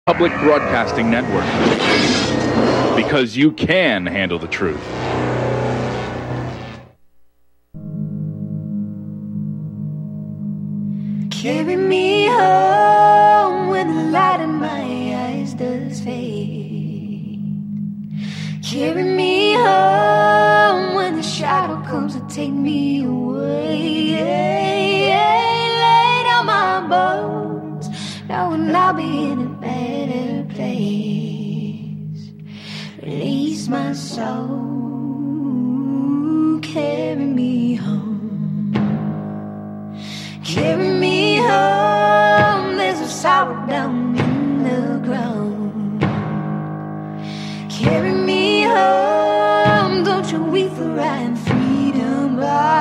Public Broadcasting Network. Because you can handle the truth. Carry me home when the light in my eyes does fade. Carry me home when the shadow comes to take me away. Lay down my bones, knowing I'll be in a better place. Release my soul, carry me home. Carry me home, there's a sorrow down in the ground. Carry me home, don't you weep for right and freedom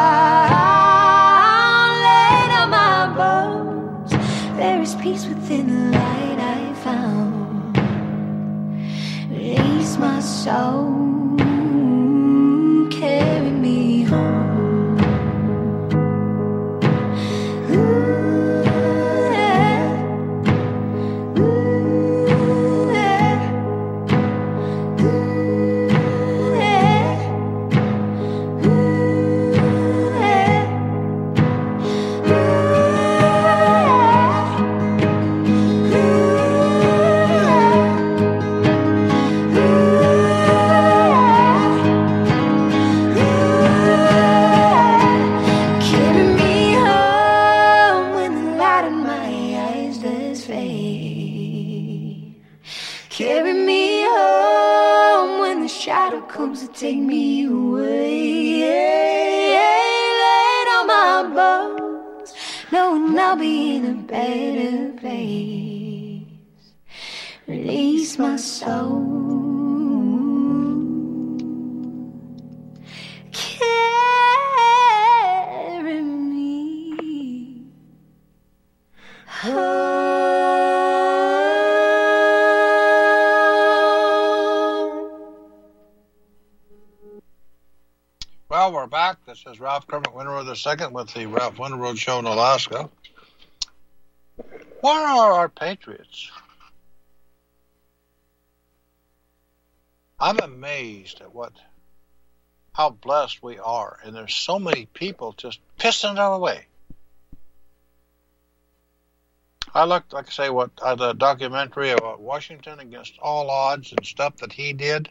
bound. Lay down my bones, there is peace within the light I found. Release my soul, carry me home. Comes to take me away. Lay down my bones, knowing I'll be in a better place. Release my soul, carry me home. Well, we're back. This is Ralph Kermit Winterroad II with the Ralph Winterroad Show in Alaska. Where are our patriots? I'm amazed at how blessed we are, and there's so many people just pissing it away. I looked, like I say, the documentary about Washington against all odds and stuff that he did.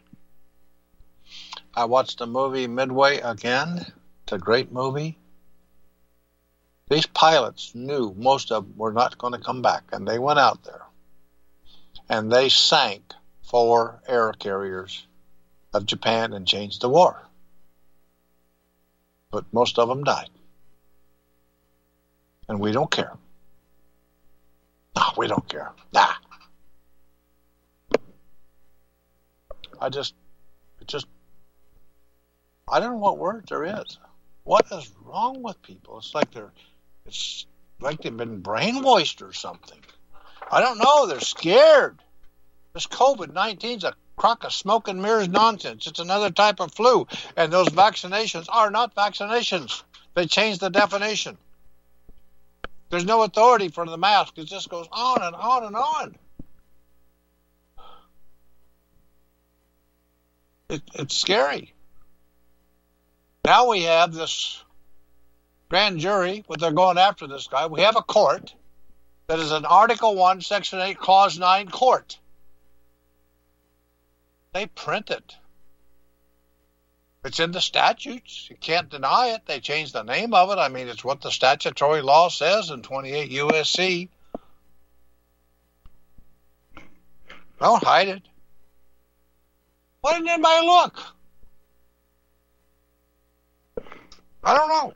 I watched the movie Midway again. It's a great movie. These pilots knew most of them were not going to come back, and they went out there. And they sank 4 air carriers of Japan and changed the war. But most of them died. And we don't care. No, we don't care. Nah. I don't know what word there is. What is wrong with people? It's like they've been brainwashed or something. I don't know. They're scared. This COVID-19 is a crock of smoke and mirrors nonsense. It's another type of flu. And those vaccinations are not vaccinations. They changed the definition. There's no authority for the mask. It just goes on and on and on. It's scary. Now we have this grand jury, but they're going after this guy. We have a court that is an Article 1, Section 8, Clause 9 court. They print it. It's in the statutes. You can't deny it. They changed the name of it. I mean, it's what the statutory law says in 28 U.S.C. Don't hide it. Why didn't anybody look? I don't know.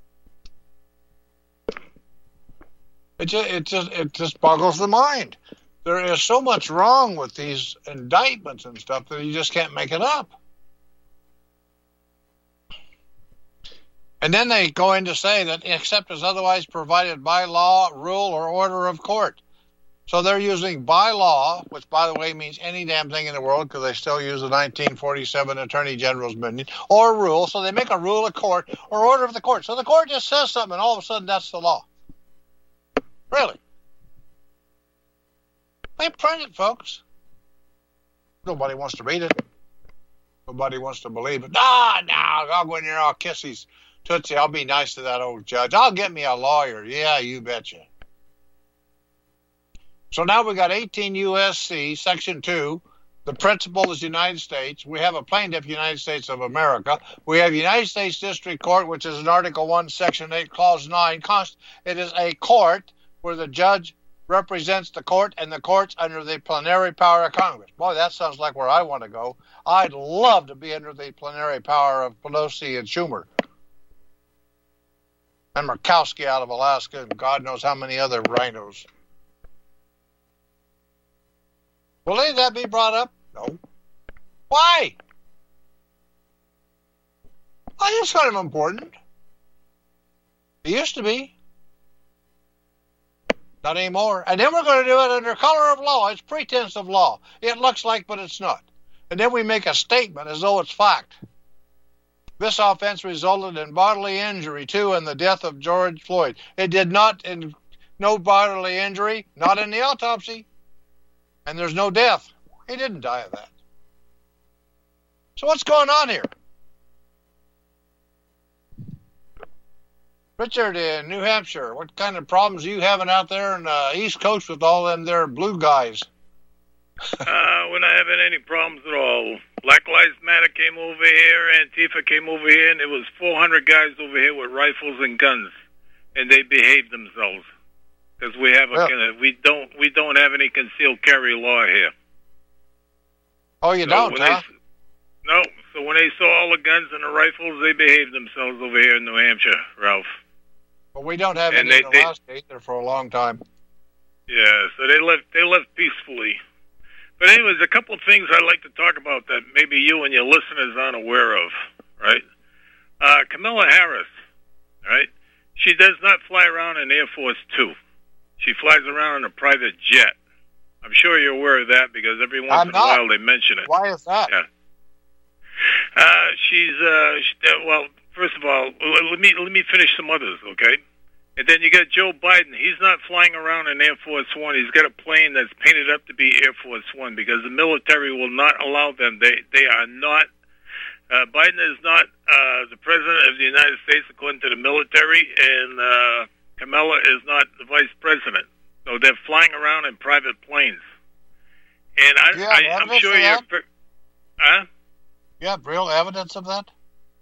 It just boggles the mind. There is so much wrong with these indictments and stuff that you just can't make it up. And then they go in to say that except as otherwise provided by law, rule, or order of court. So they're using by law, which, by the way, means any damn thing in the world because they still use the 1947 Attorney General's Minion, or rule. So they make a rule of court or order of the court. So the court just says something, and all of a sudden that's the law. Really? They print it, folks. Nobody wants to read it. Nobody wants to believe it. No, I'll go in there, I'll kiss his tootsie. I'll be nice to that old judge. I'll get me a lawyer. Yeah, you betcha. So now we got 18 U.S.C. Section 2. The principal is United States. We have a plaintiff, United States of America. We have United States District Court, which is in Article 1, Section 8, Clause 9. It is a court where the judge represents the court, and the court's under the plenary power of Congress. Boy, that sounds like where I want to go. I'd love to be under the plenary power of Pelosi and Schumer. And Murkowski out of Alaska, and God knows how many other rhinos. Will any of that be brought up? No. Why? I think it's kind of important. It used to be. Not anymore. And then we're going to do it under color of law. It's pretense of law. It looks like, but it's not. And then we make a statement as though it's fact. This offense resulted in bodily injury to and the death of George Floyd. It did not, no bodily injury, not in the autopsy. And there's no death. He didn't die of that. So what's going on here? Richard in New Hampshire, what kind of problems are you having out there in the East Coast with all them there blue guys? We're not having any problems at all. Black Lives Matter came over here, Antifa came over here, and there was 400 guys over here with rifles and guns, and they behaved themselves. Because we have we don't have any concealed carry law here. Oh, you don't, huh? No. So when they saw all the guns and the rifles, they behaved themselves over here in New Hampshire, Ralph. Well, we don't have any in Alaska either for a long time. Yeah, so they left peacefully. But anyways, a couple of things I'd like to talk about that maybe you and your listeners aren't aware of, right? Kamala Harris, right? She does not fly around in Air Force Two. She flies around in a private jet. I'm sure you're aware of that because every once in a while they mention it. Why is that? Yeah. Well, first of all, let me finish some others, okay? And then you got Joe Biden. He's not flying around in Air Force One. He's got a plane that's painted up to be Air Force One because the military will not allow them. They are not. Biden is not the president of the United States according to the military, and Kamala is not the vice president. So they're flying around in private planes. And I'm sure you're... Huh? You have real evidence of that?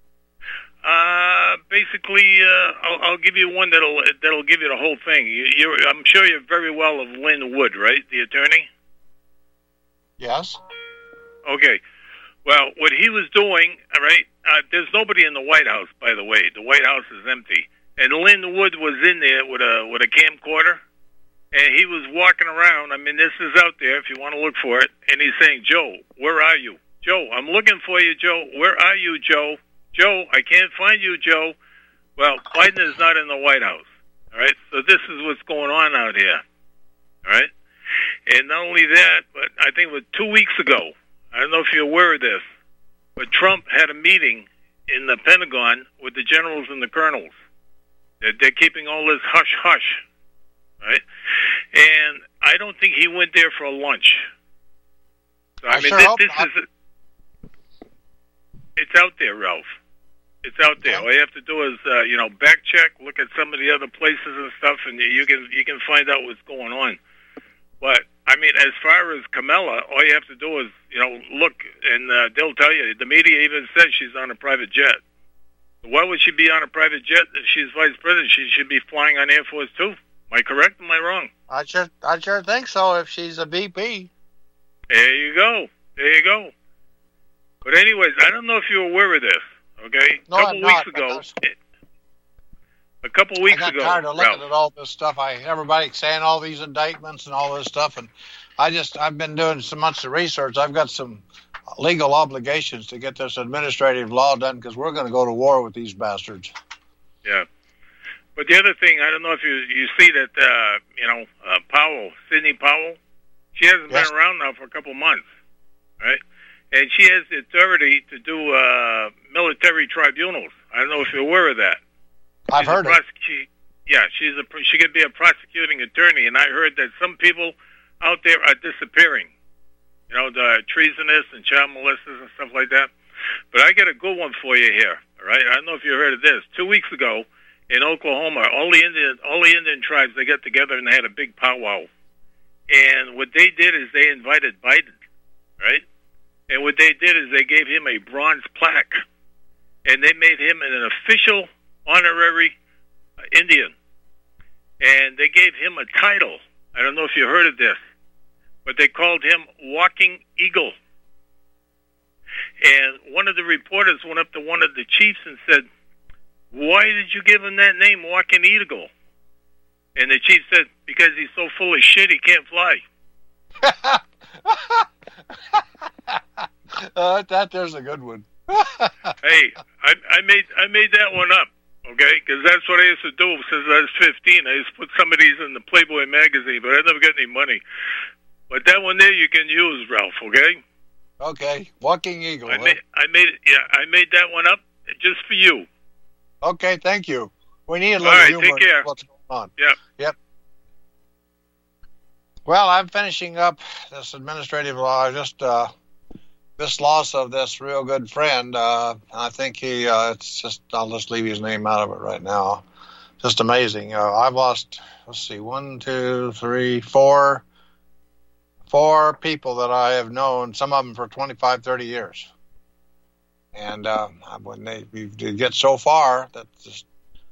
Basically, I'll give you one that'll give you the whole thing. I'm sure you're very well of Lynn Wood, right? The attorney? Yes. Okay. Well, what he was doing, all right, there's nobody in the White House, by the way. The White House is empty. And Lynn Wood was in there with a camcorder, and he was walking around. I mean, this is out there if you want to look for it. And he's saying, Joe, where are you? Joe, I'm looking for you, Joe. Where are you, Joe? Joe, I can't find you, Joe. Well, Biden is not in the White House, all right? So this is what's going on out here, all right? And not only that, but I think it was 2 weeks ago, I don't know if you're aware of this, but Trump had a meeting in the Pentagon with the generals and the colonels. They're keeping all this hush-hush, right? And I don't think he went there for a lunch. So, I mean, it's out there, Ralph. It's out there. All you have to do is, back check, look at some of the other places and stuff, and you can find out what's going on. But I mean, as far as Kamala, all you have to do is, look, and they'll tell you. The media even says she's on a private jet. Why would she be on a private jet if she's vice president? She should be flying on Air Force Two. Am I correct? Am I wrong? I sure think so. If she's a VP. There you go. There you go. But anyways, I don't know if you're aware of this. Okay, no, a couple weeks ago. I got tired of looking at all this stuff. Everybody saying all these indictments and all this stuff, and I've been doing so much of research. I've got some legal obligations to get this administrative law done because we're going to go to war with these bastards. Yeah. But the other thing, I don't know if you see that, Sidney Powell, she hasn't been around now for a couple months, right? And she has the authority to do military tribunals. I don't know if you're aware of that. I've heard it. Yeah, she could be a prosecuting attorney, and I heard that some people out there are disappearing. You know, the treasonous and child molesters and stuff like that. But I got a good one for you here. All right, I don't know if you heard of this. 2 weeks ago in Oklahoma, all the Indian tribes, they got together and they had a big powwow. And what they did is they invited Biden, right? And what they did is they gave him a bronze plaque, and they made him an official honorary Indian. And they gave him a title. I don't know if you heard of this, but they called him Walking Eagle. And one of the reporters went up to one of the chiefs and said, "Why did you give him that name, Walking Eagle?" And the chief said, "Because he's so full of shit, he can't fly." There's a good one. Hey, I made that one up, okay? Because that's what I used to do since I was 15. I used to put some of these in the Playboy magazine, but I never got any money. But that one there you can use, Ralph, okay? Okay, Walking Eagle. I made that one up just for you. Okay, thank you. We need a All little right, humor. take care. What's going on? Yep. Well, I'm finishing up this administrative law. This loss of this real good friend. I think it's just. I'll just leave his name out of it right now. Just amazing. I've lost. Let's see, 1, 2, 3, 4. 4 people that I have known, some of them for 25, 30 years. And when they get so far, that's just,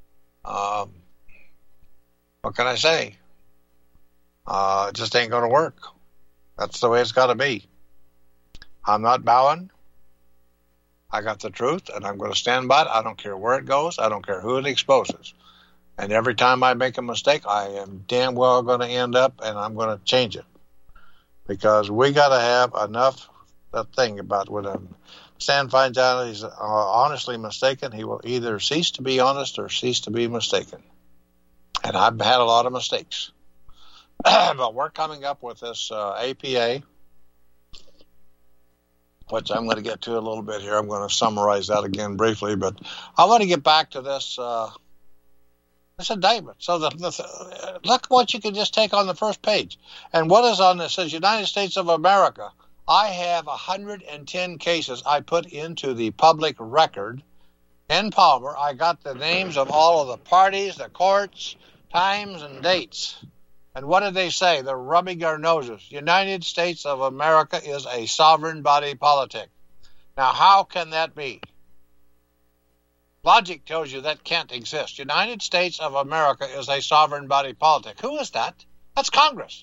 what can I say? It just ain't going to work. That's the way it's got to be. I'm not bowing. I got the truth, and I'm going to stand by it. I don't care where it goes. I don't care who it exposes. And every time I make a mistake, I am damn well going to end up, and I'm going to change it. Because we got to have enough, that thing about when Stan finds out he's honestly mistaken, he will either cease to be honest or cease to be mistaken. And I've had a lot of mistakes. But we're coming up with this APA, which I'm going to get to a little bit here. I'm going to summarize that again briefly. But I want to get back to this indictment. So look what you can just take on the first page. And what is on this? It says United States of America. I have 110 cases I put into the public record. In Palmer, I got the names of all of the parties, the courts, times, and dates. And what did they say? They're rubbing their noses. United States of America is a sovereign body politic. Now, how can that be? Logic tells you that can't exist. United States of America is a sovereign body politic. Who is that? That's Congress.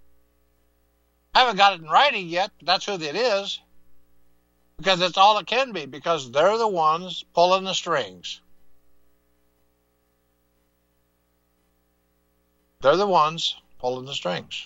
I haven't got it in writing yet, but that's who it is. Because it's all it can be, because they're the ones pulling the strings. They're the ones pulling the strings.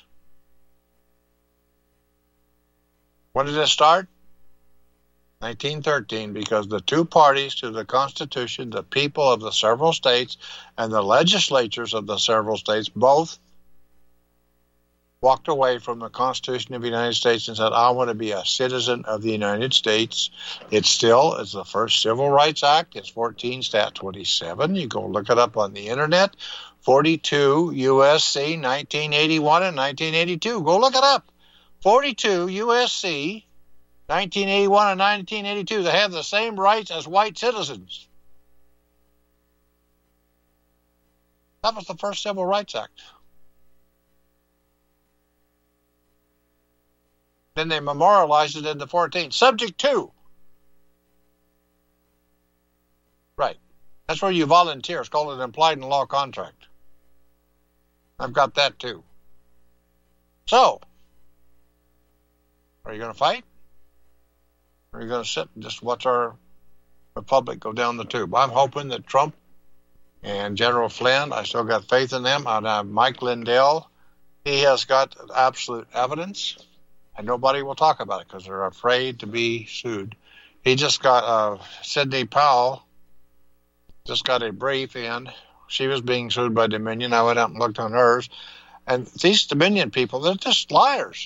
When did it start? 1913, because the two parties to the Constitution, the people of the several states and the legislatures of the several states, both walked away from the Constitution of the United States and said, I want to be a citizen of the United States. It still is the first Civil Rights Act. It's 14 Stat 27. You go look it up on the internet. 42 U.S.C. 1981 and 1982. Go look it up. 42 U.S.C. 1981 and 1982, they have the same rights as white citizens. That was the first Civil Rights Act. Then they memorialized it in the 14th. Subject 2. Right. That's where you volunteer. It's called an implied in law contract. I've got that too. So, are you going to fight? Or are you going to sit and just watch our republic go down the tube? I'm hoping that Trump and General Flynn, I still got faith in them, and Mike Lindell, he has got absolute evidence, and nobody will talk about it because they're afraid to be sued. He just got, Sidney Powell just got a brief in. She was being sued by Dominion. I went out and looked on hers. And these Dominion people, they're just liars.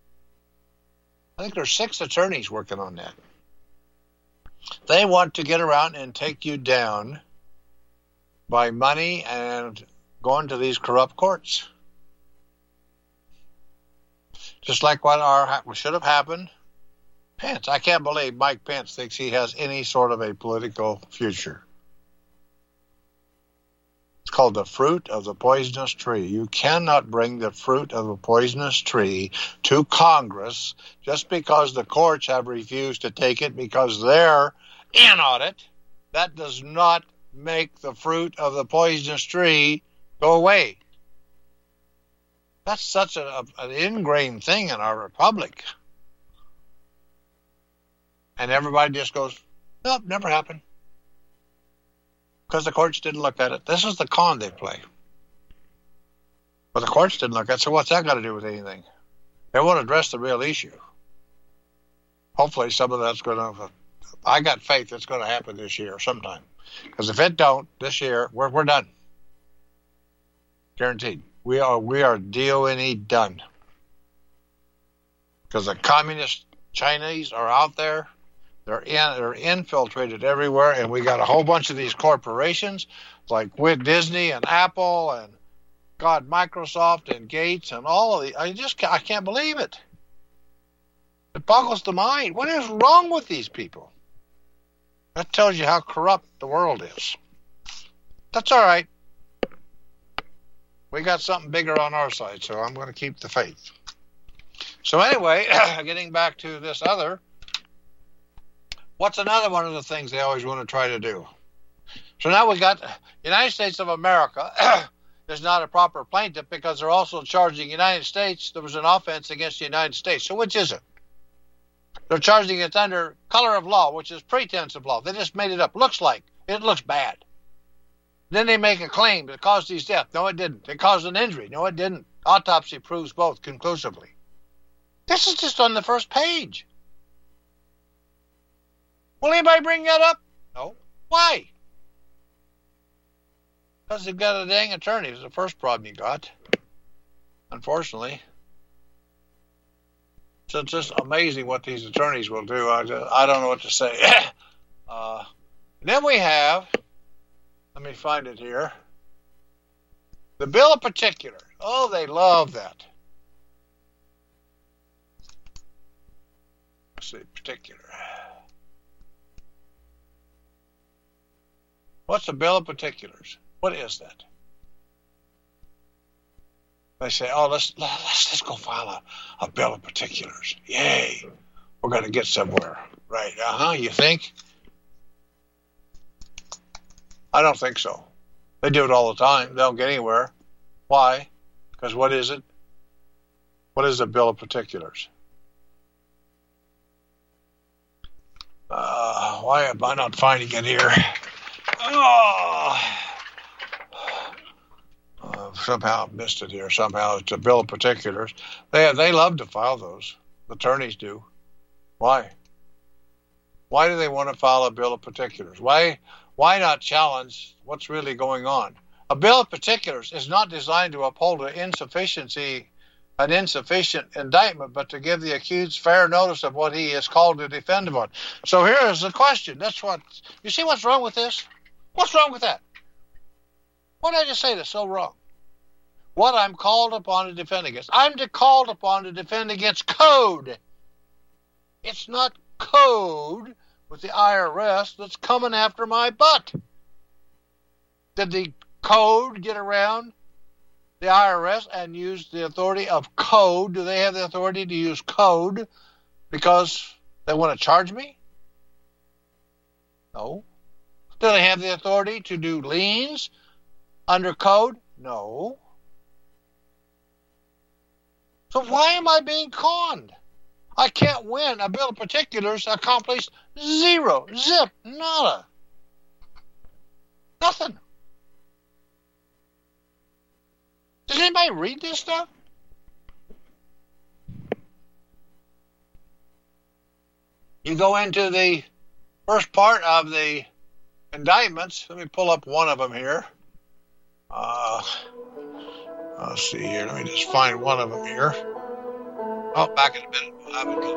I think there's 6 attorneys working on that. They want to get around and take you down by money and going to these corrupt courts. Just like what should have happened. Pence. I can't believe Mike Pence thinks he has any sort of a political future. It's called the fruit of the poisonous tree. You cannot bring the fruit of a poisonous tree to Congress just because the courts have refused to take it because they're in on it. That does not make the fruit of the poisonous tree go away. That's such an ingrained thing in our republic. And everybody just goes, nope, never happened. Because the courts didn't look at it. This is the con they play. But the courts didn't look at it, so what's that got to do with anything? They won't address the real issue. Hopefully some of that's going to... I got faith it's going to happen this year sometime. Because if it don't, this year, we're done. Guaranteed. We are DONE done. Because the communist Chinese are out there. They're infiltrated everywhere, and we got a whole bunch of these corporations like with Disney and Apple and Microsoft and Gates and all of the. I can't believe it. It boggles the mind. What is wrong with these people? That tells you how corrupt the world is. That's all right. We got something bigger on our side, so I'm going to keep the faith. So anyway, getting back to this other. What's another one of the things they always want to try to do? So now we got United States of America is not a proper plaintiff because they're also charging United States there was an offense against the United States. So which is it? They're charging it under color of law, which is pretense of law. They just made it up. Looks like. It looks bad. Then they make a claim that it caused his death. No, it didn't. It caused an injury. No, it didn't. Autopsy proves both conclusively. This is just on the first page. Will anybody bring that up? No. Why? Because they've got a dang attorney. It's the first problem you got. Unfortunately. So it's just amazing what these attorneys will do. I don't know what to say. Then we have, let me find it here, the Bill of Particulars. Oh, they love that. Let's see, particular. What's a Bill of Particulars? What is that? They say, oh, let's go file a Bill of Particulars. Yay. We're going to get somewhere. Right. You think? I don't think so. They do it all the time. They don't get anywhere. Why? Because what is it? What is a Bill of Particulars? Why am I not finding it here? Somehow I missed it here. Somehow it's a Bill of Particulars. They love to file those. The attorneys do. Why? Why do they want to file a Bill of Particulars? Why not challenge what's really going on? A Bill of Particulars is not designed to uphold an insufficient indictment, but to give the accused fair notice of what he is called to defend upon. So here is the question. You see what's wrong with this? What's wrong with that? Why did I just say that's so wrong? What I'm called upon to defend against. I'm called upon to defend against code. It's not code with the IRS that's coming after my butt. Did the code get around the IRS and use the authority of code? Do they have the authority to use code because they want to charge me? No. Do they have the authority to do liens under code? No. So why am I being conned? I can't win. A Bill of Particulars accomplished zero, zip, nada. Nothing. Does anybody read this stuff? You go into the first part of the indictments. Let me pull up one of them here. Let's see here. Let me just find one of them here. Oh, back in a minute. I haven't got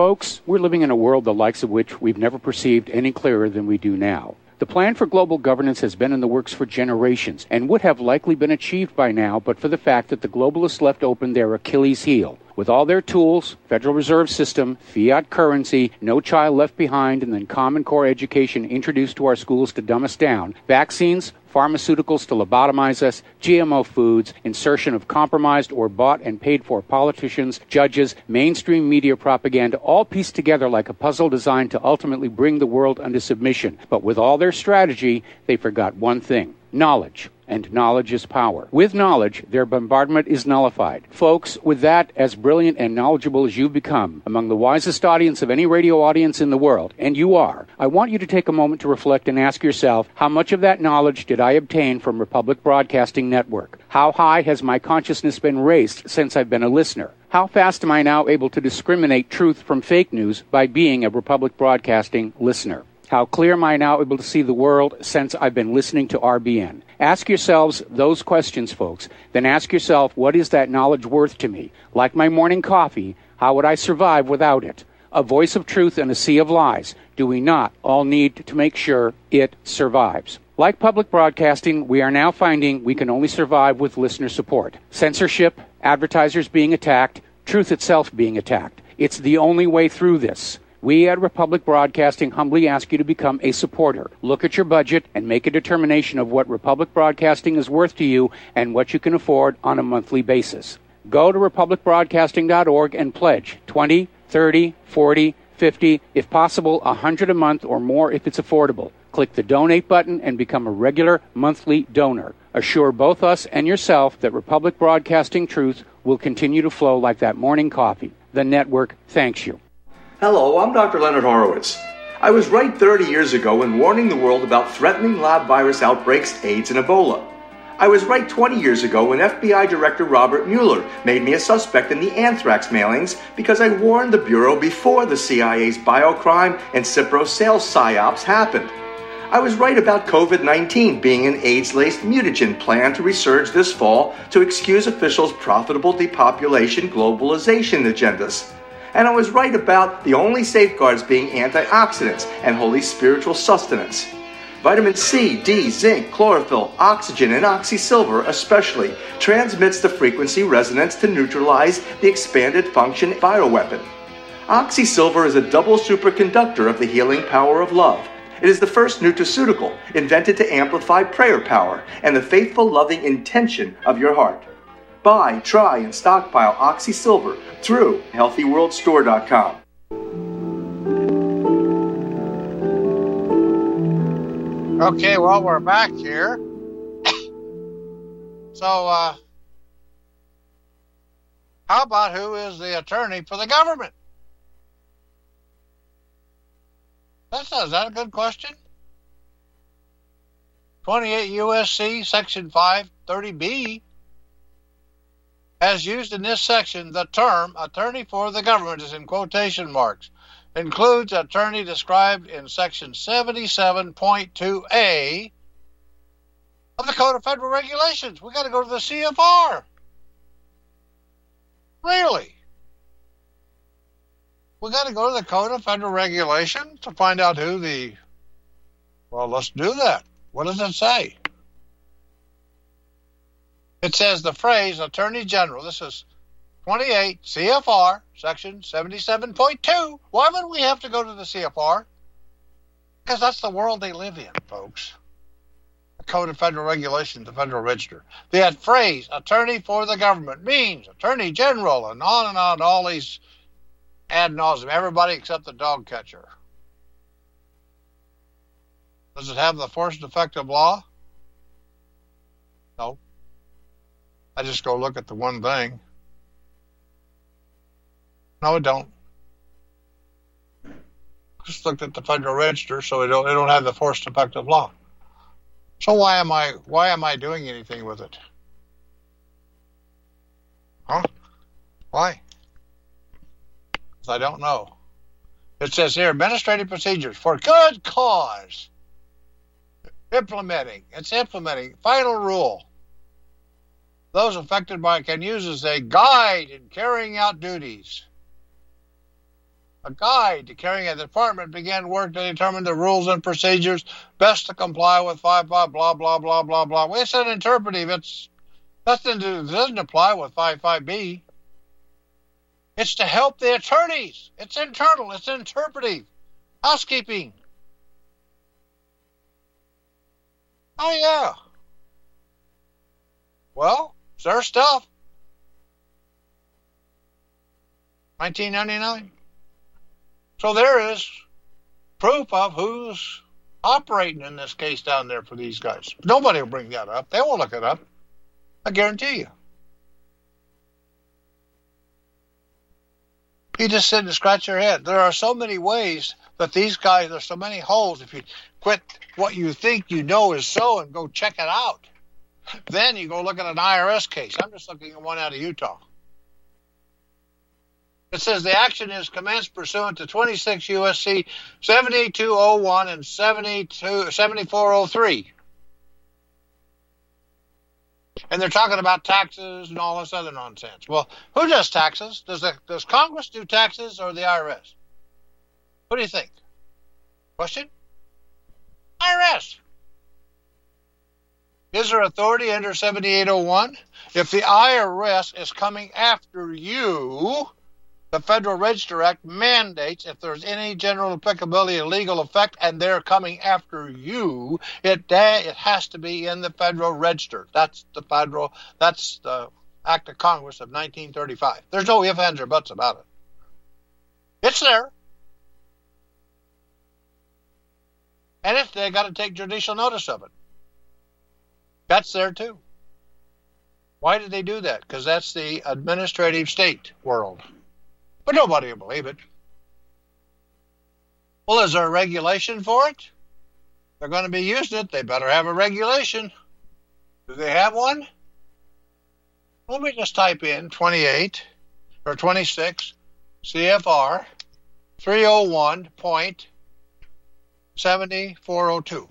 Folks, we're living in a world the likes of which we've never perceived any clearer than we do now. The plan for global governance has been in the works for generations and would have likely been achieved by now but for the fact that the globalists left open their Achilles heel. With all their tools, Federal Reserve System, fiat currency, no child left behind, and then Common Core education introduced to our schools to dumb us down, vaccines, pharmaceuticals to lobotomize us, GMO foods, insertion of compromised or bought and paid for politicians, judges, mainstream media propaganda, all pieced together like a puzzle designed to ultimately bring the world under submission. But with all their strategy, they forgot one thing: knowledge. And knowledge is power. With knowledge, their bombardment is nullified. Folks, with that, as brilliant and knowledgeable as you've become, among the wisest audience of any radio audience in the world, and you are, I want you to take a moment to reflect and ask yourself, how much of that knowledge did I obtain from Republic Broadcasting Network? How high has my consciousness been raised since I've been a listener? How fast am I now able to discriminate truth from fake news by being a Republic Broadcasting listener? How clear am I now able to see the world since I've been listening to RBN? Ask yourselves those questions, folks. Then ask yourself, what is that knowledge worth to me? Like my morning coffee, how would I survive without it? A voice of truth in a sea of lies. Do we not all need to make sure it survives? Like public broadcasting, we are now finding we can only survive with listener support. Censorship, advertisers being attacked, truth itself being attacked. It's the only way through this. We at Republic Broadcasting humbly ask you to become a supporter. Look at your budget and make a determination of what Republic Broadcasting is worth to you and what you can afford on a monthly basis. Go to republicbroadcasting.org and pledge $20, $30, $40, $50, if possible, $100 a month or more if it's affordable. Click the donate button and become a regular monthly donor. Assure both us and yourself that Republic Broadcasting truth will continue to flow like that morning coffee. The network thanks you. Hello, I'm Dr. Leonard Horowitz. I was right 30 years ago in warning the world about threatening lab virus outbreaks, AIDS, and Ebola. I was right 20 years ago when FBI Director Robert Mueller made me a suspect in the anthrax mailings because I warned the Bureau before the CIA's biocrime and Cipro sales psyops happened. I was right about COVID-19 being an AIDS-laced mutagen plan to resurge this fall to excuse officials' profitable depopulation globalization agendas. And I was right about the only safeguards being antioxidants and holy spiritual sustenance. Vitamin C, D, zinc, chlorophyll, oxygen, and oxysilver especially transmits the frequency resonance to neutralize the expanded function bioweapon. Oxysilver is a double superconductor of the healing power of love. It is the first nutraceutical invented to amplify prayer power and the faithful loving intention of your heart. Buy, try, and stockpile Oxysilver through HealthyWorldStore.com. Okay, well, we're back here. So, how about who is the attorney for the government? Is that a good question? 28 U.S.C. Section 530B. As used in this section, the term attorney for the government is in quotation marks. Includes attorney described in Section 77.2A of the Code of Federal Regulations. We got to go to the CFR. Really? We got to go to the Code of Federal Regulations to find out who the... Well, let's do that. What does it say? It says the phrase Attorney General. This is 28 CFR, Section 77.2. Why would we have to go to the CFR? Because that's the world they live in, folks. The Code of Federal Regulations, the Federal Register. That phrase, Attorney for the government, means Attorney General, and on, all these ad nauseum. Everybody except the dog catcher. Does it have the force and effect of law? No. I just go look at the one thing. No, it don't. Just looked at the Federal Register, so it don't have the force and effect of law. So why am I doing anything with it? Huh? Why? Because I don't know. It says here, administrative procedures for good cause. It's implementing. Final rule. Those affected by it can use as a guide in carrying out duties. a guide to carrying out the department began work to determine the rules and procedures best to comply with 5.5, blah, blah, blah, blah, blah. Well, it's an interpretive. It doesn't apply with 5.5b. It's to help the attorneys. It's internal. It's interpretive. Housekeeping. Oh, yeah. Well, it's their stuff. 1999. So there is proof of who's operating in this case down there for these guys. Nobody will bring that up. They won't look it up. I guarantee you. You just sit and scratch your head. There are so many ways that these guys, there's so many holes. If you quit what you think you know is so and go check it out, then you go look at an IRS case. I'm just looking at one out of Utah. It says the action is commenced pursuant to 26 U.S.C. 7201 and 7403. And they're talking about taxes and all this other nonsense. Well, who does taxes? Does Congress do taxes or the IRS? What do you think? Question? IRS. Is there authority under 7801? If the IRS is coming after you, the Federal Register Act mandates if there's any general applicability or legal effect and they're coming after you, it has to be in the Federal Register. That's the Act of Congress of 1935. There's no ifs, ands, or buts about it. It's there. And they got to take judicial notice of it. That's there too. Why did they do that? Because that's the administrative state world. But nobody will believe it. Well, is there a regulation for it? They're going to be using it. They better have a regulation. Do they have one? Let me just type in 28 or 26 CFR 301.7402.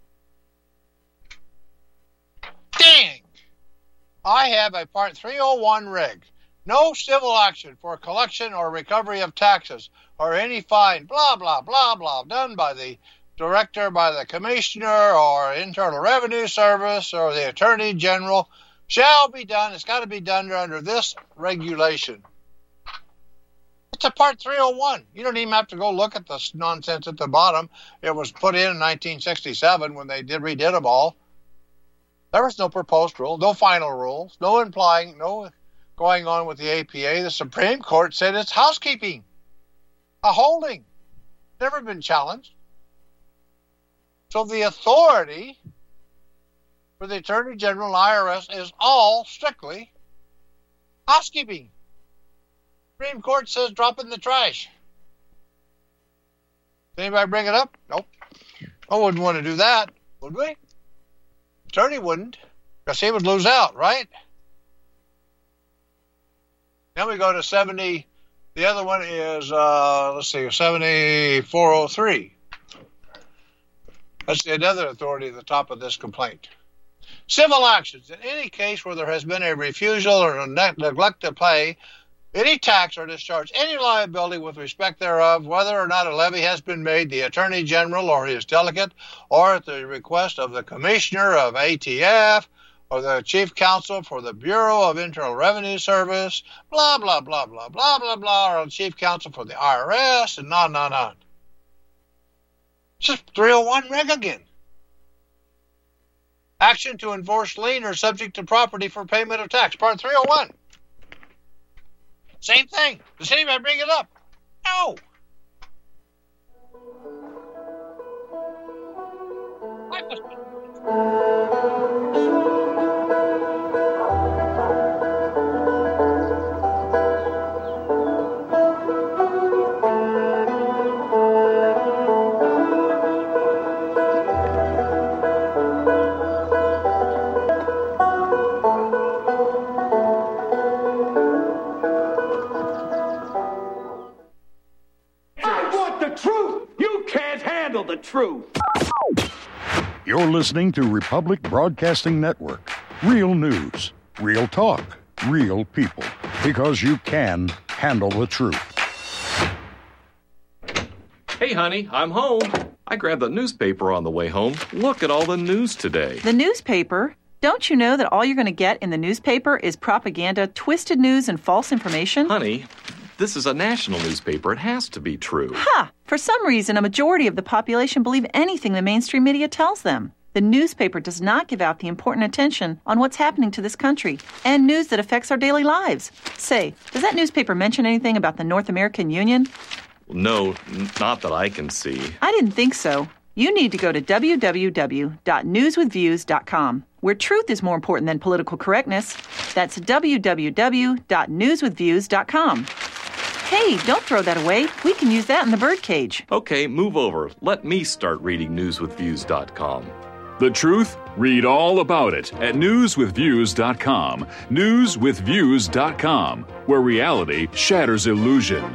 Dang! I have a Part 301 reg. No civil action for collection or recovery of taxes or any fine, blah, blah, blah, blah, done by the director, by the commissioner or Internal Revenue Service or the Attorney General shall be done. It's got to be done under this regulation. It's a Part 301. You don't even have to go look at this nonsense at the bottom. It was put in 1967 when they redid them all. There was no proposed rule, no final rules, no implying, no going on with the APA. The Supreme Court said it's housekeeping, a holding, never been challenged. So the authority for the Attorney General and IRS is all strictly housekeeping. Supreme Court says drop it in the trash. Did anybody bring it up? Nope. I wouldn't want to do that, would we? Attorney wouldn't, because he would lose out, right? Then we go to 70. The other one is, 7403. That's another authority at the top of this complaint. Civil actions. In any case where there has been a refusal or neglect to pay any tax or discharge any liability with respect thereof, whether or not a levy has been made, the Attorney General or his delegate, or at the request of the Commissioner of ATF, or the Chief Counsel for the Bureau of Internal Revenue Service, blah, blah, blah, blah, blah, blah, blah, or the Chief Counsel for the IRS, and on and on and on. It's just 301 reg again. Action to enforce lien or subject to property for payment of tax, Part 301. Same thing. Does anybody bring it up? No. The truth. You're listening to Republic Broadcasting Network. Real news, real talk, real people. Because you can handle the truth. honey, I'm home. I grabbed the newspaper on the way home. Look at all the news today. The newspaper? Don't you know that all you're going to get in the newspaper is propaganda, twisted news, and false information? Honey, this is a national newspaper. It has to be true. Ha! For some reason, a majority of the population believe anything the mainstream media tells them. The newspaper does not give out the important attention on what's happening to this country and news that affects our daily lives. Say, does that newspaper mention anything about the North American Union? No, not that I can see. I didn't think so. You need to go to www.newswithviews.com, where truth is more important than political correctness. That's www.newswithviews.com. Hey, don't throw that away. We can use that in the birdcage. Okay, move over. Let me start reading newswithviews.com. The truth? Read all about it at newswithviews.com. Newswithviews.com, where reality shatters illusion.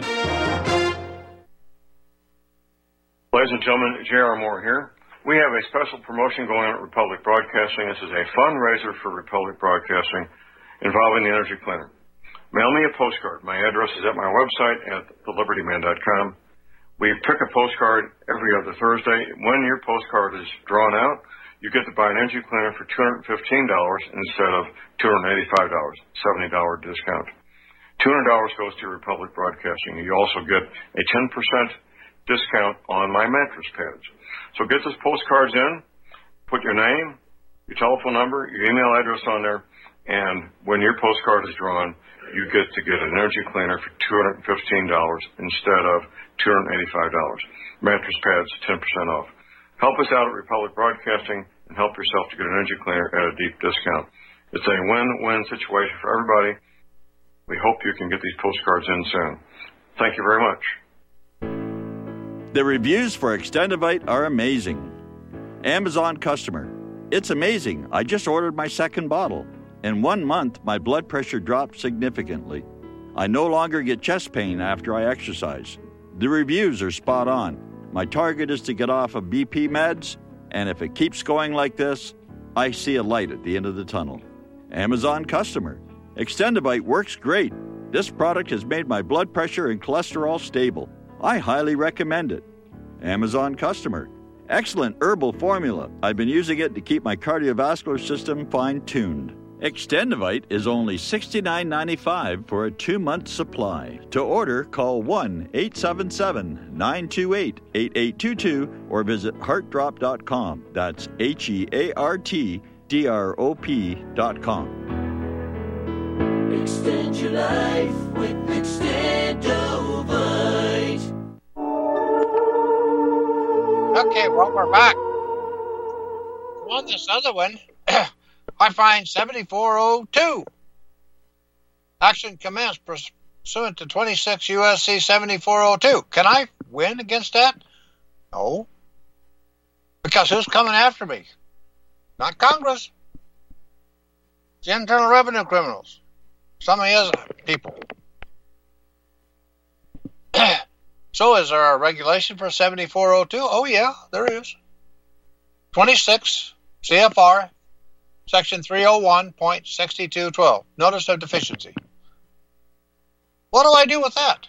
Ladies and gentlemen, J.R. Moore here. We have a special promotion going on at Republic Broadcasting. This is a fundraiser for Republic Broadcasting involving the Energy Cleaner. Mail me a postcard. My address is at my website at thelibertyman.com. We pick a postcard every other Thursday. When your postcard is drawn out, you get to buy an Energy Cleaner for $215 instead of $285, $70 discount. $200 goes to Republic Broadcasting. You also get a 10% discount on my mattress pads. So get those postcards in, put your name, your telephone number, your email address on there, and when your postcard is drawn, you get to get an Energy Cleaner for $215 instead of $285. Mattress pads, 10% off. Help us out at Republic Broadcasting and help yourself to get an Energy Cleaner at a deep discount. It's a win-win situation for everybody. We hope you can get these postcards in soon. Thank you very much. The reviews for Extendivite are amazing. Amazon customer. It's amazing. I just ordered my second bottle. In 1 month, my blood pressure dropped significantly. I no longer get chest pain after I exercise. The reviews are spot on. My target is to get off of BP meds, and if it keeps going like this, I see a light at the end of the tunnel. Amazon customer. Extendivite works great. This product has made my blood pressure and cholesterol stable. I highly recommend it. Amazon customer. Excellent herbal formula. I've been using it to keep my cardiovascular system fine-tuned. Extendivite is only $69.95 for a 2-month supply. To order, call 1-877-928-8822 or visit heartdrop.com. That's HEARTDROP.com. Extend your life with Extendovite. Okay, well, we're back. On this other one, I find 7402. Action commenced pursuant to 26 U.S.C. 7402. Can I win against that? No. Because who's coming after me? Not Congress. It's the Internal Revenue criminals. Some of his people. So is there a regulation for 7402? Oh, yeah, there is. 26 CFR Section 301.6212, Notice of Deficiency. What do I do with that?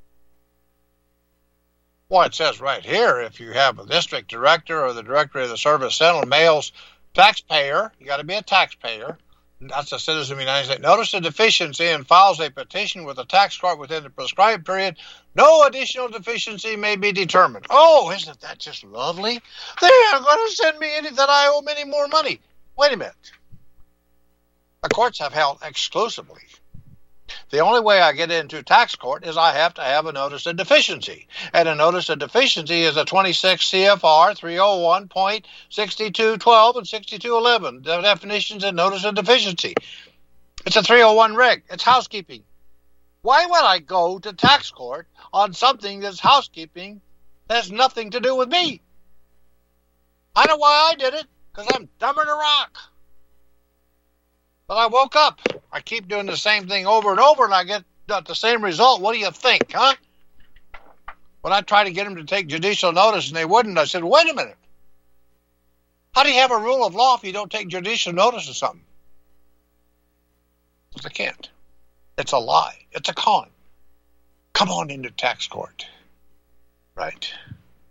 Well, it says right here, if you have a district director or the director of the service center mails taxpayer, you got to be a taxpayer, that's a citizen of the United States, notice of deficiency and files a petition with the tax court within the prescribed period, no additional deficiency may be determined. Oh, isn't that just lovely? They aren't going to send me any that I owe them any more money. Wait a minute. The courts have held exclusively. The only way I get into tax court is I have to have a notice of deficiency. And a notice of deficiency is a 26 CFR 301.6212 and 6211. The definitions of notice of deficiency. It's a 301 reg. It's housekeeping. Why would I go to tax court on something that's housekeeping that has nothing to do with me? I know why I did it, because I'm dumber than a rock. But I woke up. I keep doing the same thing over and over, and I get the same result. What do you think, huh? When I tried to get them to take judicial notice and they wouldn't, I said, wait a minute. How do you have a rule of law if you don't take judicial notice of something? Because I can't. It's a lie. It's a con. Come on into tax court. Right.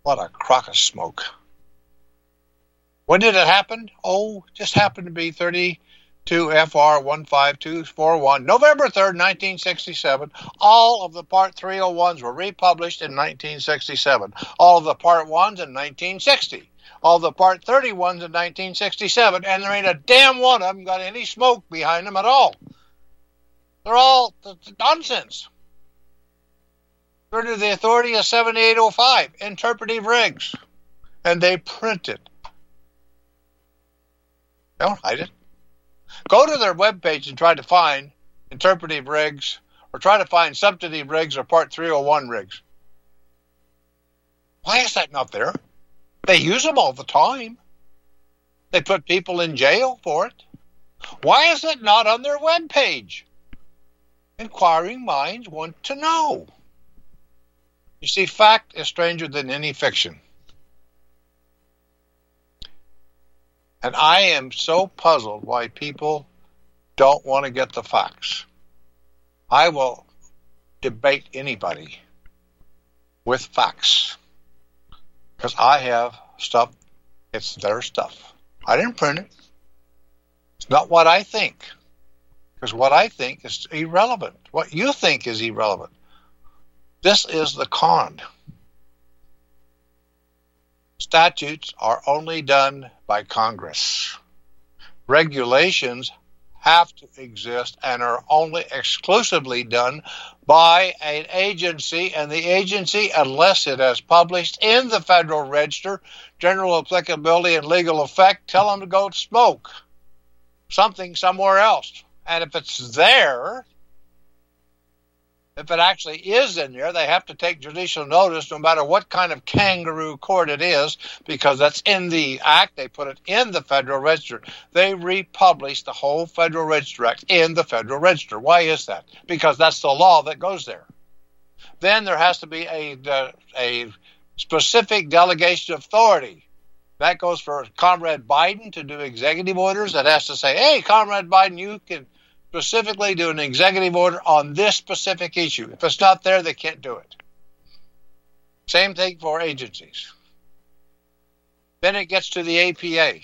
What a crock of smoke. When did it happen? Oh, just happened to be 32 FR 15241, November 3rd, 1967. All of the Part 301s were republished in 1967. All of the Part 1s in 1960. All the Part 31s in 1967. And there ain't a damn one of them got any smoke behind them at all. They're all nonsense. They're under the authority of 7805, interpretive rigs. And they print it. Don't hide it. Go to their webpage and try to find interpretive rigs, or try to find substantive rigs or Part 301 rigs. Why is that not there? They use them all the time. They put people in jail for it. Why is it not on their webpage? Inquiring minds want to know. You see, fact is stranger than any fiction. And I am so puzzled why people don't want to get the facts. I will debate anybody with facts. Because I have stuff, it's their stuff. I didn't print it. It's not what I think. Because what I think is irrelevant. What you think is irrelevant. This is the con. Statutes are only done by Congress. Regulations have to exist and are only exclusively done by an agency, and the agency, unless it has published in the Federal Register, general applicability and legal effect, tell them to go smoke something somewhere else. And if it's there, if it actually is in there, they have to take judicial notice no matter what kind of kangaroo court it is, because that's in the Act. They put it in the Federal Register. They republish the whole Federal Register Act in the Federal Register. Why is that? Because that's the law that goes there. Then there has to be a specific delegation of authority. That goes for Comrade Biden to do executive orders. That has to say, hey, Comrade Biden, you can specifically do an executive order on this specific issue. If it's not there, they can't do it. Same thing for agencies. Then it gets to the APA.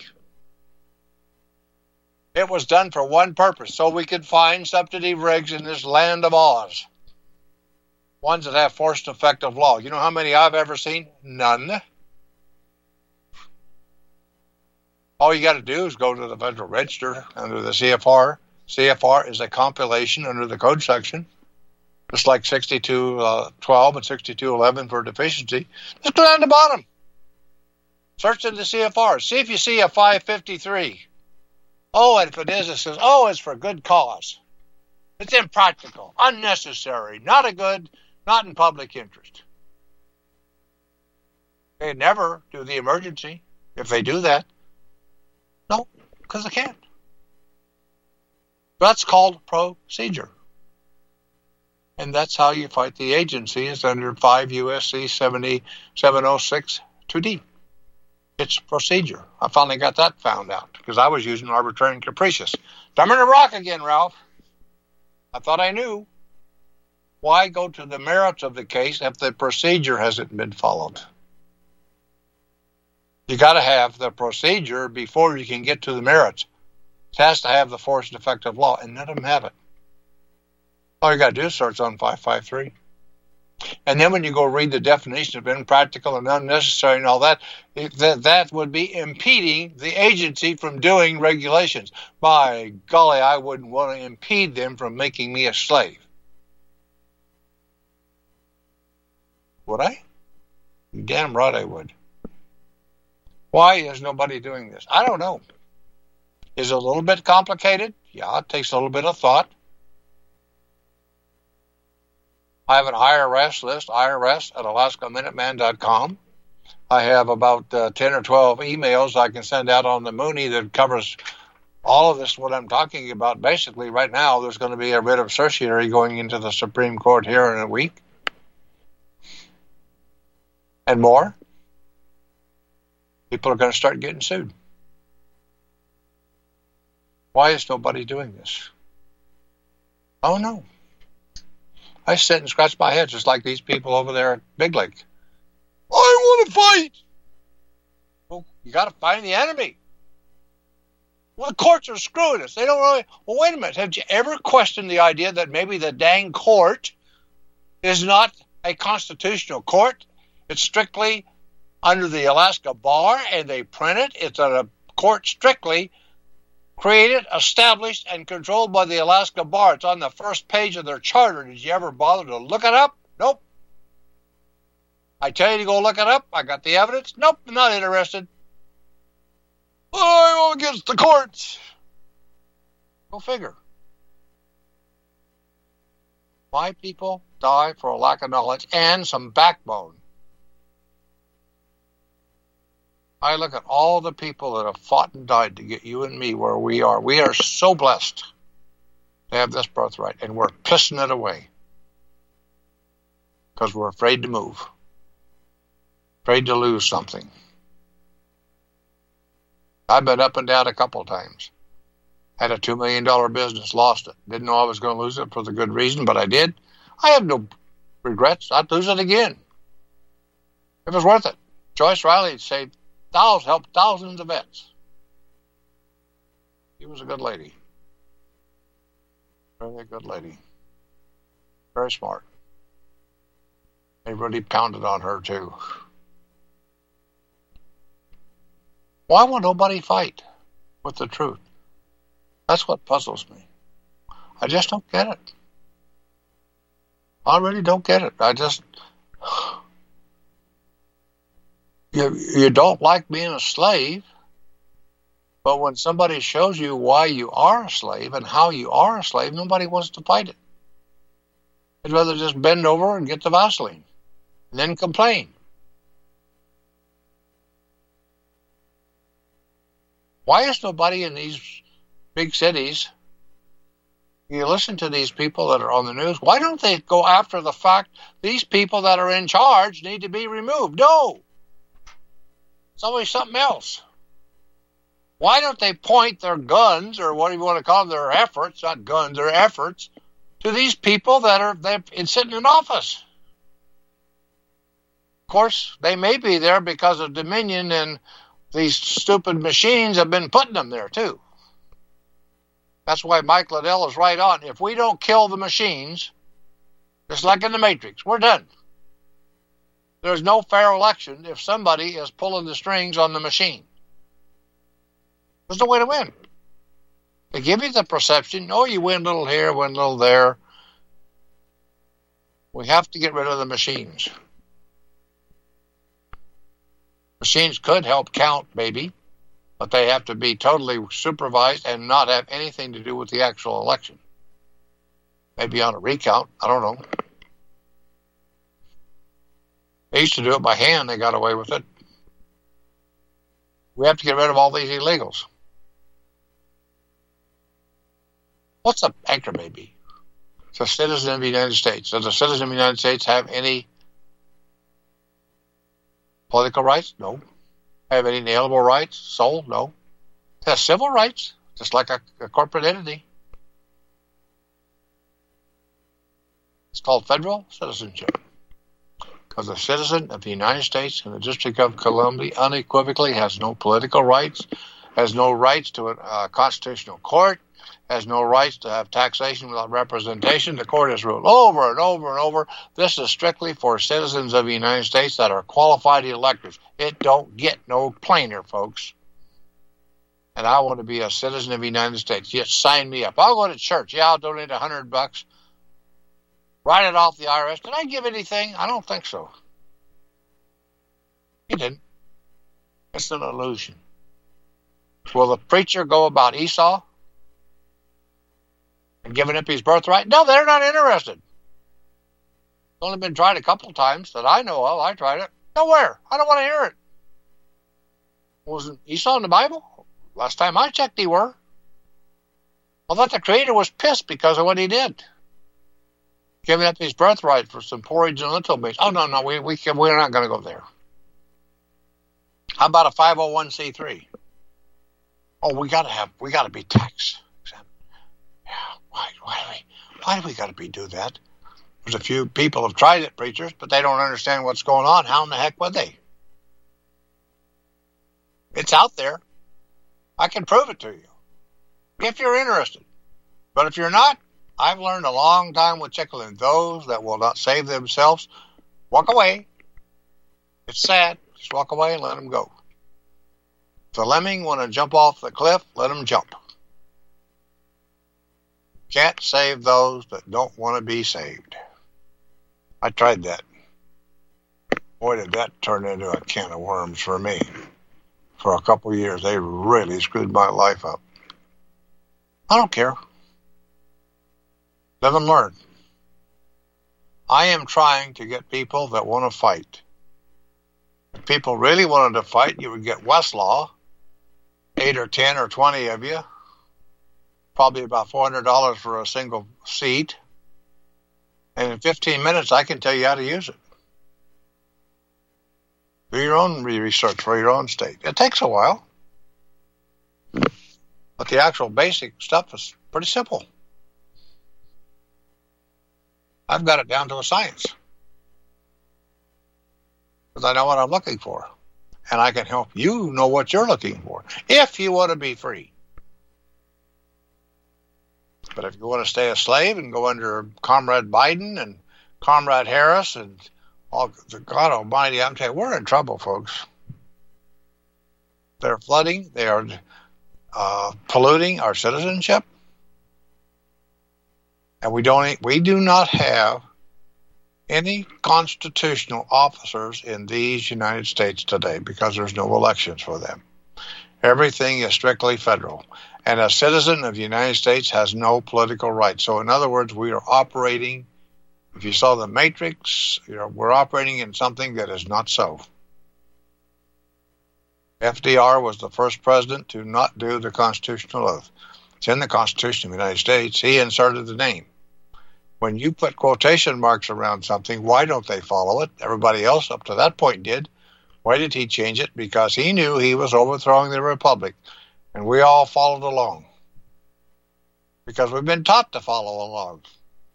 It was done for one purpose, so we could find substantive rigs in this land of Oz. Ones that have force and effective law. You know how many I've ever seen? None. All you got to do is go to the Federal Register under the CFR. CFR is a compilation under the code section, just like 6212 and 6211 for deficiency. Just go down to the bottom. Search in the CFR. See if you see a 553. Oh, and if it is, it says, oh, it's for good cause. It's impractical, unnecessary, not in public interest. They never do the emergency if they do that. No, because they can't. That's called procedure. And that's how you fight the agency, is under 5 U.S.C. 7706 2D. It's procedure. I finally got that found out because I was using arbitrary and capricious. Dumber than a rock again, Ralph. I thought I knew. Why go to the merits of the case if the procedure hasn't been followed? You got to have the procedure before you can get to the merits. It has to have the force and effective law, and none of them have it. All you got to do is search on 553. And then when you go read the definition of impractical and unnecessary and all that, that would be impeding the agency from doing regulations. By golly, I wouldn't want to impede them from making me a slave. Would I? Damn right I would. Why is nobody doing this? I don't know. Is it a little bit complicated? Yeah, it takes a little bit of thought. I have an IRS list, irs@alaskaminutman.com. I have about 10 or 12 emails I can send out on the Mooney that covers all of this, what I'm talking about. Basically, right now, there's going to be a writ of certiorari going into the Supreme Court here in a week. And more. People are going to start getting sued. Why is nobody doing this? Oh, no. I sit and scratch my head just like these people over there at Big Lake. I want to fight. Well, you got to find the enemy. Well, the courts are screwing us. They don't really. Well, wait a minute. Have you ever questioned the idea that maybe the dang court is not a constitutional court? It's strictly under the Alaska Bar, and they print it. It's a court strictly created, established, and controlled by the Alaska Bar. It's on the first page of their charter. Did you ever bother to look it up? Nope. I tell you to go look it up. I got the evidence. Nope, I'm not interested. I'm against the courts. Go figure. My people die for a lack of knowledge and some backbone. I look at all the people that have fought and died to get you and me where we are. We are so blessed to have this birthright, and we're pissing it away because we're afraid to move, afraid to lose something. I've been up and down a couple of times. Had a $2 million business, lost it. Didn't know I was going to lose it for the good reason, but I did. I have no regrets. I'd lose it again. It was worth it. Joyce Riley saved helped thousands of vets. She was a good lady. Very good lady. Very smart. They really pounded on her, too. Why won't nobody fight with the truth? That's what puzzles me. I just don't get it. I really don't get it. I just... You don't like being a slave, but when somebody shows you why you are a slave and how you are a slave, nobody wants to fight it. They'd rather just bend over and get the Vaseline and then complain. Why is nobody in these big cities, you listen to these people that are on the news, why don't they go after the fact these people that are in charge need to be removed? No. It's always something else. Why don't they point their guns, or what do you want to call them, their efforts, not guns, their efforts, to these people that are sitting in office? Of course, they may be there because of Dominion, and these stupid machines have been putting them there, too. That's why Mike Liddell is right on. If we don't kill the machines, just like in the Matrix, we're done. There's no fair election if somebody is pulling the strings on the machine. There's no way to win. They give you the perception, oh, you win a little here, win a little there. We have to get rid of the machines. Machines could help count, maybe, but they have to be totally supervised and not have anything to do with the actual election. Maybe on a recount, I don't know. They used to do it by hand. They got away with it. We have to get rid of all these illegals. What's a banker maybe? It's a citizen of the United States. Does a citizen of the United States have any political rights? No. Have any inalienable rights? Soul? No. It has civil rights, just like a corporate entity. It's called federal citizenship. Because a citizen of the United States in the District of Columbia unequivocally has no political rights, has no rights to a constitutional court, has no rights to have taxation without representation. The court has ruled over and over and over. This is strictly for citizens of the United States that are qualified electors. It don't get no plainer, folks. And I want to be a citizen of the United States. Just sign me up. I'll go to church. Yeah, I'll donate $100. Write it off the IRS. Did I give anything? I don't think so. He didn't. It's an illusion. Will the preacher go about Esau and giving up his birthright? No, they're not interested. It's only been tried a couple of times that I know of. I tried it. Nowhere. I don't want to hear it. Wasn't Esau in the Bible? Last time I checked, he were. I thought the Creator was pissed because of what he did. Giving up his birthright for some porridge and lentil beans. Oh, no, we're not going to go there. How about a 501c3? Oh, we got to be tax exempt. Yeah, why do we got to do that? There's a few people have tried it, preachers, but they don't understand what's going on. How in the heck would they? It's out there. I can prove it to you if you're interested. But if you're not, I've learned a long time with Chickling, those that will not save themselves, walk away. It's sad. Just walk away and let them go. If a lemming want to jump off the cliff, let them jump. Can't save those that don't want to be saved. I tried that. Boy, did that turn into a can of worms for me. For a couple of years, they really screwed my life up. I don't care. Let them learn. I am trying to get people that want to fight. If people really wanted to fight, you would get Westlaw, 8 or 10 or 20 of you, probably about $400 for a single seat. And in 15 minutes, I can tell you how to use it. Do your own research for your own state. It takes a while. But the actual basic stuff is pretty simple. I've got it down to a science. Because I know what I'm looking for. And I can help you know what you're looking for. If you want to be free. But if you want to stay a slave and go under Comrade Biden and Comrade Harris and all, God almighty, I'm telling you, we're in trouble, folks. They're flooding. They are polluting our citizenship. And we do not have any constitutional officers in these United States today because there's no elections for them. Everything is strictly federal. And a citizen of the United States has no political rights. So in other words, we are operating, if you saw the Matrix, we're operating in something that is not so. FDR was the first president to not do the constitutional oath. It's in the Constitution of the United States. He inserted the name. When you put quotation marks around something, why don't they follow it? Everybody else up to that point did. Why did he change it? Because he knew he was overthrowing the republic. And we all followed along. Because we've been taught to follow along.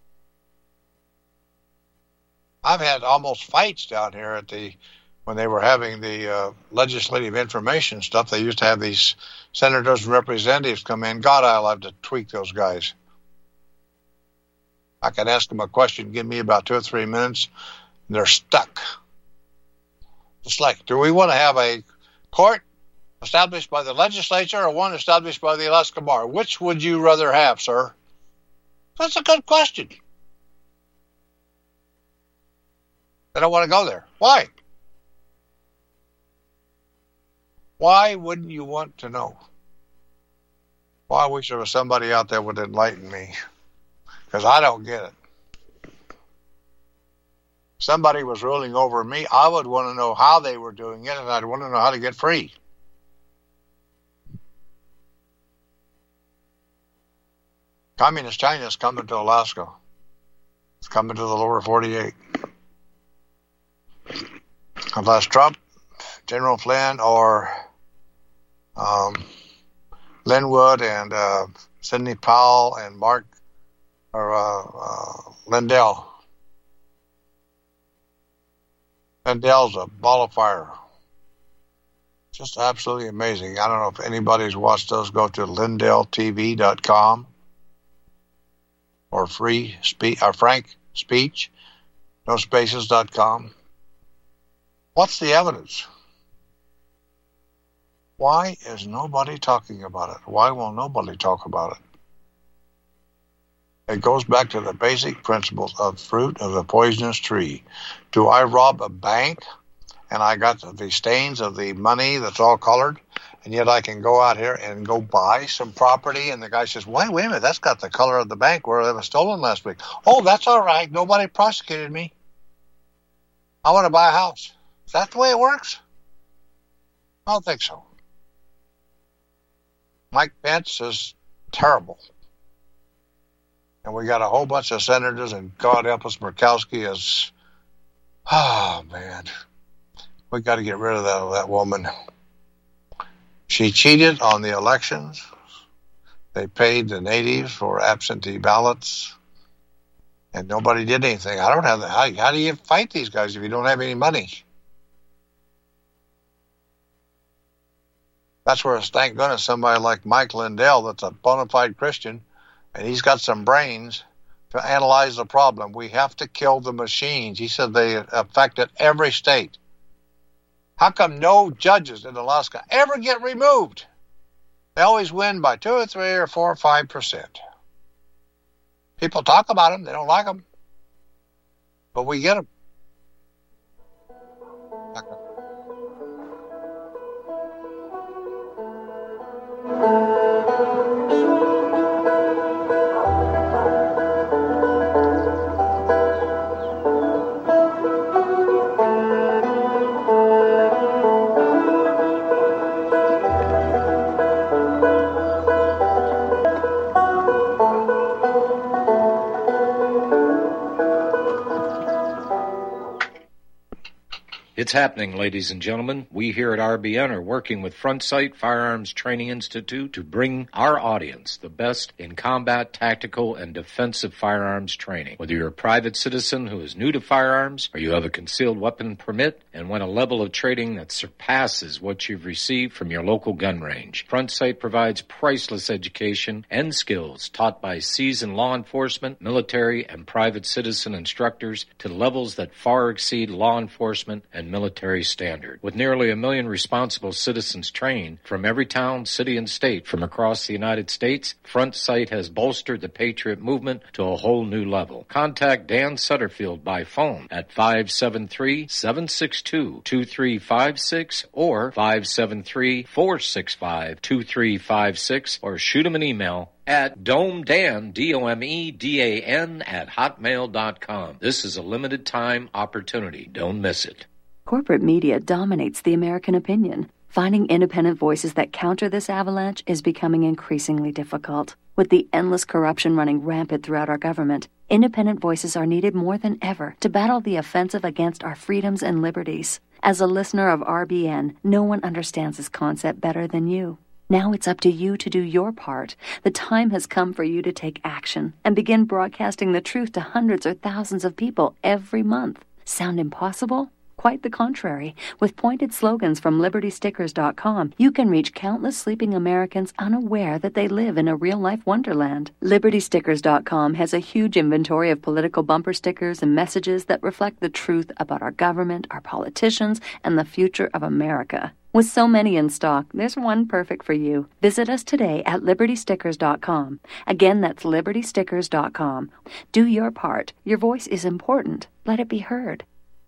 I've had almost fights down here when they were having the legislative information stuff. They used to have these senators and representatives come in. God, I love to tweak those guys. I can ask them a question, give me about 2 or 3 minutes, and they're stuck. It's like, do we want to have a court established by the legislature or one established by the Alaska Bar? Which would you rather have, sir? That's a good question. They don't want to go there. Why? Why wouldn't you want to know? Well, I wish there was somebody out there would enlighten me, because I don't get it. If somebody was ruling over me, I would want to know how they were doing it, and I'd want to know how to get free. Communist China is coming to Alaska. It's coming to the lower 48. Unless Trump, General Flynn, or Linwood and Sidney Powell and Mark or Lindell. Lindell's a ball of fire. Just absolutely amazing. I don't know if anybody's watched those. Go to LindellTV.com or Frank Speech, no spaces.com. What's the evidence? Why is nobody talking about it? Why will nobody talk about it? It goes back to the basic principles of fruit of the poisonous tree. Do I rob a bank and I got the stains of the money that's all colored, and yet I can go out here and go buy some property, and the guy says, wait a minute, that's got the color of the bank where it was stolen last week. Oh, that's all right. Nobody prosecuted me. I want to buy a house. Is that the way it works? I don't think so. Mike Pence is terrible. And we got a whole bunch of senators, and God help us, Murkowski is, oh, man. We got to get rid of that woman. She cheated on the elections. They paid the natives for absentee ballots, and nobody did anything. I don't have the, how do you fight these guys if you don't have any money? That's where, thank goodness, somebody like Mike Lindell, that's a bona fide Christian, and he's got some brains to analyze the problem. We have to kill the machines. He said they affected every state. How come no judges in Alaska ever get removed? They always win by 2 or 3 or 4 or 5%. People talk about them. They don't like them. But we get them. It's happening, ladies and gentlemen. We here at RBN are working with Front Sight Firearms Training Institute to bring our audience the best in combat, tactical, and defensive firearms training. Whether you're a private citizen who is new to firearms, or you have a concealed weapon permit and want a level of training that surpasses what you've received from your local gun range, Front Sight provides priceless education and skills taught by seasoned law enforcement, military, and private citizen instructors to levels that far exceed law enforcement and military standard. With nearly 1 million responsible citizens trained from every town, city, and state from across the United States, Front Sight has bolstered the Patriot movement to a whole new level. Contact Dan Sutterfield by phone at 573-762-2356 or 573-465-2356 or shoot him an email at domedan, DOMEDAN, at hotmail.com. This is a limited time opportunity. Don't miss it. Corporate media dominates the American opinion. Finding independent voices that counter this avalanche is becoming increasingly difficult. With the endless corruption running rampant throughout our government, independent voices are needed more than ever to battle the offensive against our freedoms and liberties. As a listener of RBN, no one understands this concept better than you. Now it's up to you to do your part. The time has come for you to take action and begin broadcasting the truth to hundreds or thousands of people every month. Sound impossible? Quite the contrary. With pointed slogans from LibertyStickers.com, you can reach countless sleeping Americans unaware that they live in a real-life wonderland. LibertyStickers.com has a huge inventory of political bumper stickers and messages that reflect the truth about our government, our politicians, and the future of America. With so many in stock, there's one perfect for you. Visit us today at LibertyStickers.com. Again, that's LibertyStickers.com. Do your part. Your voice is important. Let it be heard.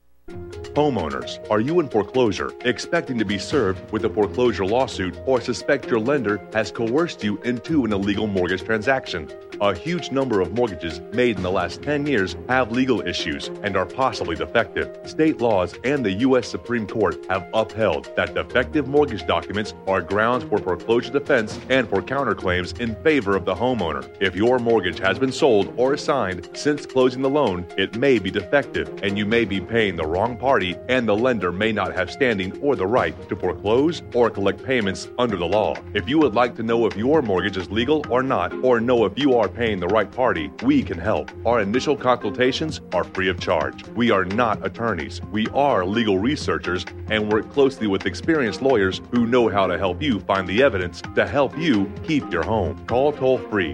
Homeowners, are you in foreclosure, expecting to be served with a foreclosure lawsuit, or suspect your lender has coerced you into an illegal mortgage transaction? A huge number of mortgages made in the last 10 years have legal issues and are possibly defective. State laws and the U.S. Supreme Court have upheld that defective mortgage documents are grounds for foreclosure defense and for counterclaims in favor of the homeowner. If your mortgage has been sold or assigned since closing the loan, it may be defective and you may be paying the wrong party, and the lender may not have standing or the right to foreclose or collect payments under the law. If you would like to know if your mortgage is legal or not, or know if you are paying the right party, we can help. Our initial consultations are free of charge. We are not attorneys. We are legal researchers and work closely with experienced lawyers who know how to help you find the evidence to help you keep your home. Call toll-free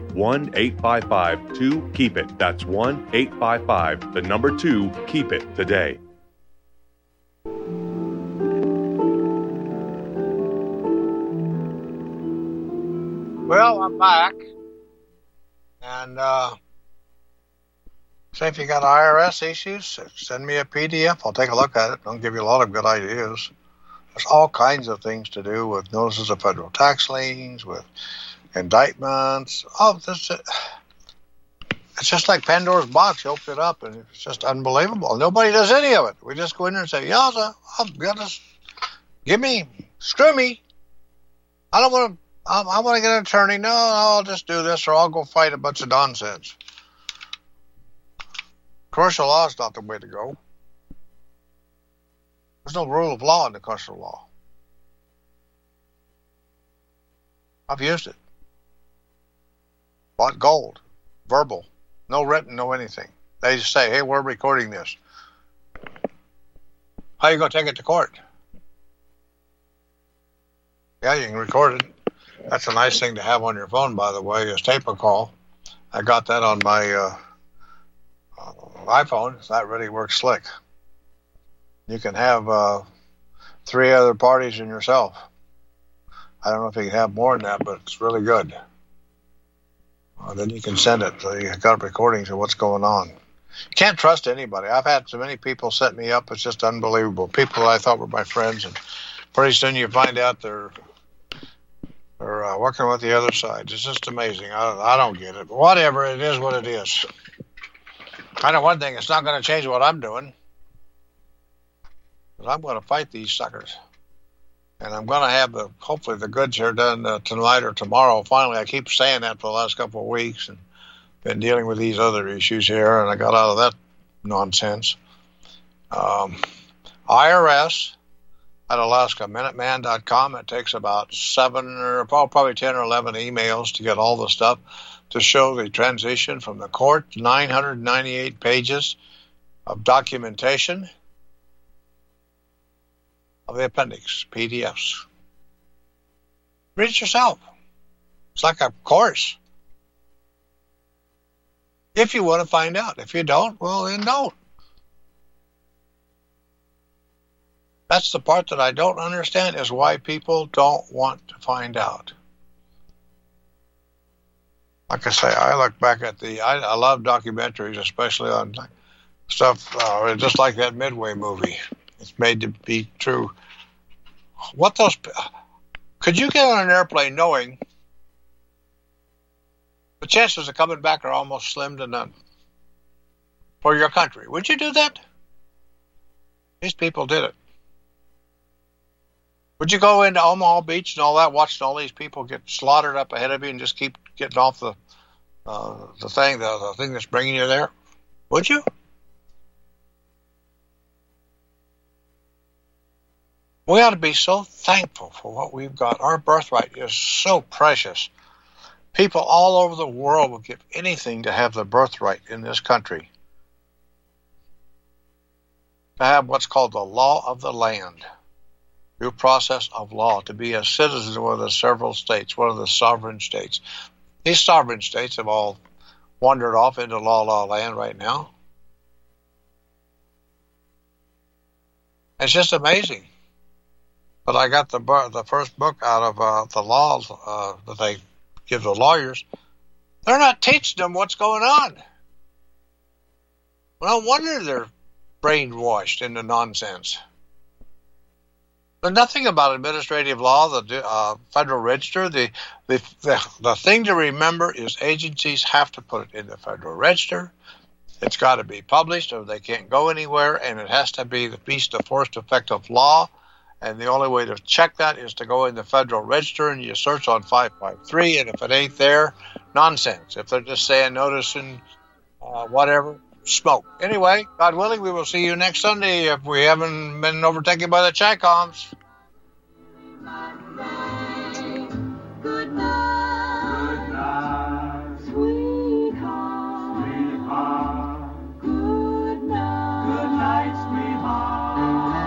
1-855-2-KEEP-IT. That's 1-855-2-KEEP-IT today. Well, I'm back. And say if you got IRS issues, send me a PDF. I'll take a look at it. I'll give you a lot of good ideas. There's all kinds of things to do with notices of federal tax liens, with indictments. Oh, it's just like Pandora's box. You open it up, and it's just unbelievable. Nobody does any of it. We just go in there and say, yeah, oh, goodness, screw me. I don't want to. I want to get an attorney. No, I'll just do this, or I'll go fight a bunch of nonsense. Commercial law is not the way to go. There's no rule of law in the commercial law. I've used it. Bought gold, verbal, no written, no anything. They just say, hey, we're recording this. How are you going to take it to court? Yeah, you can record it. That's a nice thing to have on your phone, by the way, is tape a call. I got that on my iPhone. That really works slick. You can have 3 other parties and yourself. I don't know if you can have more than that, but it's really good. Then you can send it. So you got recordings of what's going on. You can't trust anybody. I've had so many people set me up. It's just unbelievable. People I thought were my friends, and pretty soon you find out they're working with the other side. It's just amazing. I don't get it. But whatever, it is what it is. I know one thing. It's not going to change what I'm doing. But I'm going to fight these suckers. And I'm going to have, hopefully, the goods here done tonight or tomorrow. Finally, I keep saying that for the last couple of weeks. And been dealing with these other issues here, and I got out of that nonsense. IRS at AlaskaMinuteman.com. It takes about 7 or probably 10 or 11 emails to get all the stuff to show the transition from the court. 998 pages of documentation of the appendix, PDFs. Read it yourself. It's like a course. If you want to find out. If you don't, well, then don't. That's the part that I don't understand, is why people don't want to find out. Like I say, I look back at I love documentaries, especially on stuff just like that Midway movie. It's made to be true. Could you get on an airplane knowing the chances of coming back are almost slim to none for your country? Would you do that? These people did it. Would you go into Omaha Beach and all that, watching all these people get slaughtered up ahead of you and just keep getting off the thing that's bringing you there? Would you? We ought to be so thankful for what we've got. Our birthright is so precious. People all over the world will give anything to have the birthright in this country. To have what's called the law of the land. Due process of law. To be a citizen of one of the several states, one of the sovereign states. These sovereign states have all wandered off into law land right now. It's just amazing. But I got the first book out of the laws that they give the lawyers. They're not teaching them what's going on. Well, no wonder they're brainwashed into nonsense. There's nothing about administrative law, the Federal Register. The thing to remember is agencies have to put it in the Federal Register. It's got to be published or they can't go anywhere, and it has to be the force effective law. And the only way to check that is to go in the Federal Register and you search on 553, and if it ain't there, nonsense. If they're just saying notice and whatever, smoke. Anyway, God willing, we will see you next Sunday if we haven't been overtaken by the Chicoms. Good night, sweetheart. Good night, sweetheart.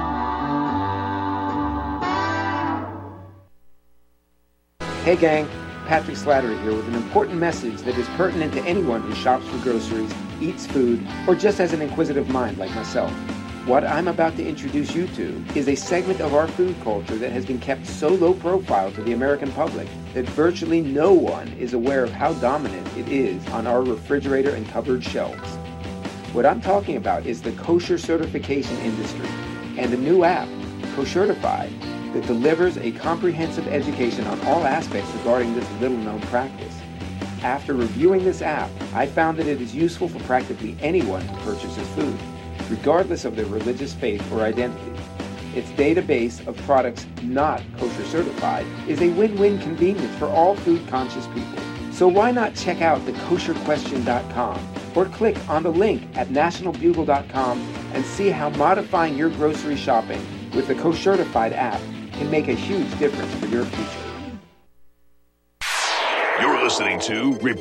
Hey gang, Patrick Slattery here with an important message that is pertinent to anyone who shops for groceries, eats food, or just has an inquisitive mind like myself. What I'm about to introduce you to is a segment of our food culture that has been kept so low profile to the American public that virtually no one is aware of how dominant it is on our refrigerator and cupboard shelves. What I'm talking about is the kosher certification industry and a new app, Koshertified, that delivers a comprehensive education on all aspects regarding this little-known practice. After reviewing this app, I found that it is useful for practically anyone who purchases food, regardless of their religious faith or identity. Its database of products not kosher certified is a win-win convenience for all food-conscious people. So why not check out thekosherquestion.com or click on the link at nationalbugle.com and see how modifying your grocery shopping with the Koshertified app can make a huge difference for your future. You're listening to